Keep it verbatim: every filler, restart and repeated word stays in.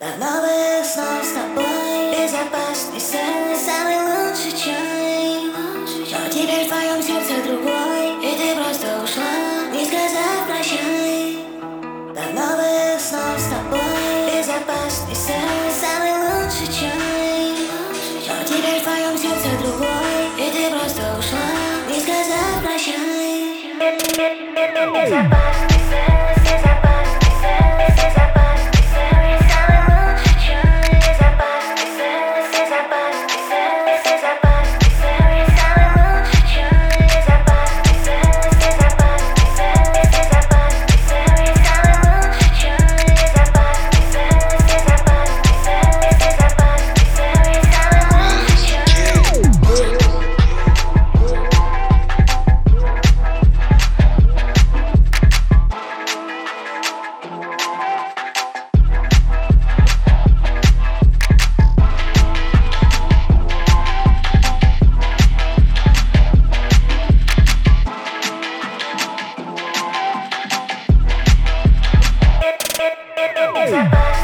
До новых снов с тобой. Безопасный сон, самый лучший чай. Но теперь в твоем сердце другой, и ты просто ушла, не сказав прощай. До новых снов с тобой. Безопасный сон, самый лучший чай. Но теперь в твоем сердце другой, и ты просто ушла, не сказав прощай. Безопасный сон, безопасный сон, безопасный сон, самый лучший чай. Безопасный сон, безопасный сон, безопасный сон, самый лучший чай. Безопасный сон, безопасный сон, безопасный сон, самый лучший чай. Безопасный сон, безопасный сон, безопасный сон, самый лучший чай. Безопасный